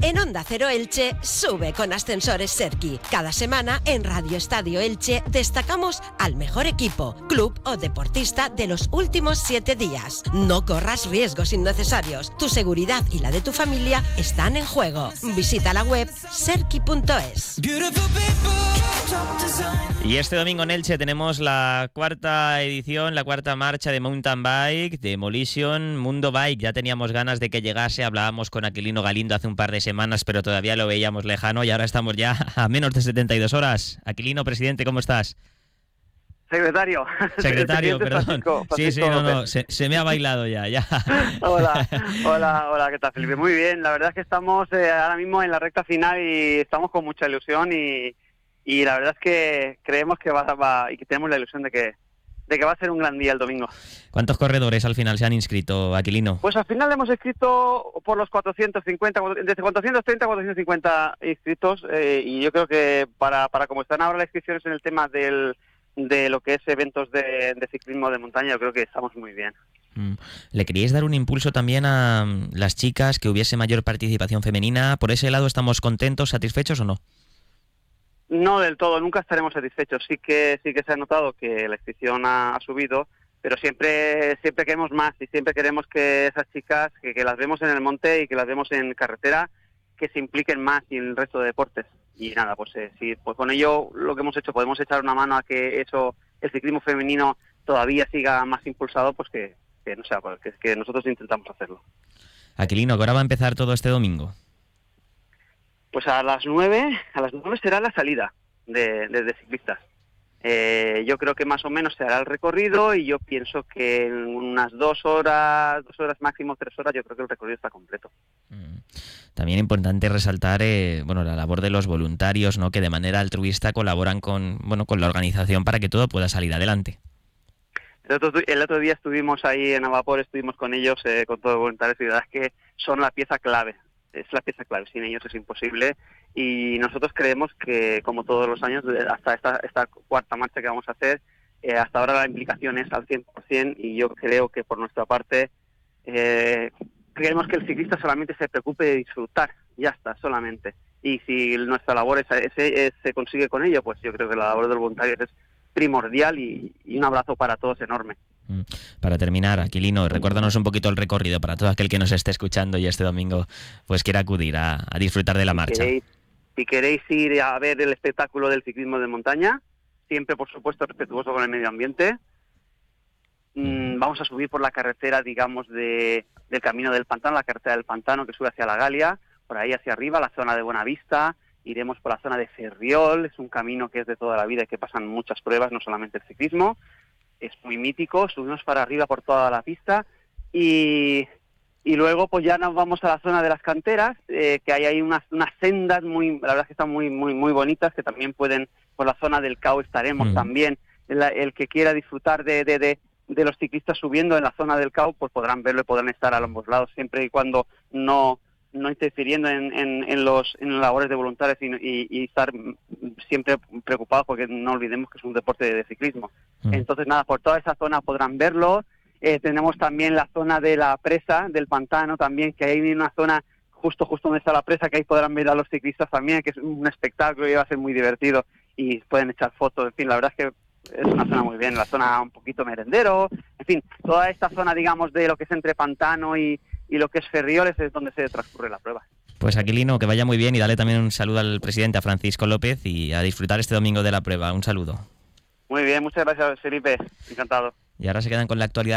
En Onda Cero Elche, sube con Ascensores Serki. Cada semana en Radio Estadio Elche destacamos al mejor equipo, club o deportista de los últimos 7 días. No corras riesgos innecesarios. Tu seguridad y la de tu familia están en juego. Visita la web serki.es. Y este domingo en Elche tenemos la cuarta edición, la cuarta marcha de Mountain Bike, Demolition Mundo Bike. Ya teníamos ganas de que llegase, hablábamos con Aquilino Galindo hace un par de semanas, pero todavía lo veíamos lejano y ahora estamos ya a menos de 72 horas. Aquilino, presidente, ¿cómo estás? Secretario, perdón. No, se me ha bailado ya. Hola, ¿qué tal, Felipe? Muy bien, la verdad es que estamos ahora mismo en la recta final y estamos con mucha ilusión y la verdad es que creemos que va y que tenemos la ilusión de que va a ser un gran día el domingo. ¿Cuántos corredores al final se han inscrito, Aquilino? Pues al final hemos inscrito por los 450, desde 430 a 450 inscritos y yo creo que para como están ahora las inscripciones en el tema de lo que es eventos de ciclismo de montaña, yo creo que estamos muy bien. ¿Le queríais dar un impulso también a las chicas, que hubiese mayor participación femenina? ¿Por ese lado estamos contentos, satisfechos o no? No del todo, nunca estaremos satisfechos. Sí que se ha notado que la inscripción ha subido, pero siempre queremos más y siempre queremos que esas chicas, que las vemos en el monte y que las vemos en carretera, que se impliquen más y en el resto de deportes. Y nada, pues sí, pues con ello lo que hemos hecho, podemos echar una mano a que el ciclismo femenino todavía siga más impulsado, pues que no sea, que nosotros intentamos hacerlo. Aquilino, ¿qué hora va a empezar todo este domingo? Pues a las 9 será la salida de ciclistas. Yo creo que más o menos se hará el recorrido y yo pienso que en unas 2 horas máximo 3 horas, yo creo que el recorrido está completo. También importante resaltar la labor de los voluntarios, ¿no?, que de manera altruista colaboran con la organización para que todo pueda salir adelante. El otro día estuvimos ahí en Avapor, estuvimos con ellos, con todos los voluntarios, y la verdad es que son la pieza clave. Es la pieza clave, sin ellos es imposible y nosotros creemos que, como todos los años, hasta esta cuarta marcha que vamos a hacer, hasta ahora la implicación es al 100% y yo creo que por nuestra parte creemos que el ciclista solamente se preocupe de disfrutar, ya está, solamente. Y si nuestra labor se consigue con ello, pues yo creo que la labor del voluntario es primordial y un abrazo para todos enorme. Para terminar, Aquilino, recuérdanos un poquito el recorrido para todo aquel que nos esté escuchando y este domingo pues quiera acudir a disfrutar de la marcha. Si queréis ir a ver el espectáculo del ciclismo de montaña, siempre por supuesto respetuoso con el medio ambiente, vamos a subir por la carretera, digamos, del Camino del Pantano, la carretera del Pantano que sube hacia la Galia, por ahí hacia arriba, la zona de Buenavista, iremos por la zona de Ferriol, es un camino que es de toda la vida y que pasan muchas pruebas, no solamente el ciclismo. Es muy mítico, subimos para arriba por toda la pista y luego pues ya nos vamos a la zona de las canteras, que hay ahí unas sendas la verdad que están muy bonitas, que también pueden, por la zona del CAO estaremos también, el que quiera disfrutar de los ciclistas subiendo en la zona del CAO, pues podrán verlo y podrán estar a ambos lados, siempre y cuando no interfiriendo en las labores de voluntarios y estar siempre preocupados, porque no olvidemos que es un deporte de ciclismo. Entonces nada, por toda esa zona podrán verlo. Tenemos también la zona de la presa del pantano también, que hay una zona justo donde está la presa, que ahí podrán ver a los ciclistas también, que es un espectáculo y va a ser muy divertido y pueden echar fotos. En fin, la verdad es que es una zona muy bien, la zona un poquito merendero, en fin, toda esta zona, digamos, de lo que es entre pantano y lo que es Ferrioles es donde se transcurre la prueba. Pues Aquilino, que vaya muy bien y dale también un saludo al presidente, a Francisco López, y a disfrutar este domingo de la prueba. Un saludo. Muy bien, muchas gracias, Felipe, encantado. Y ahora se quedan con la actualidad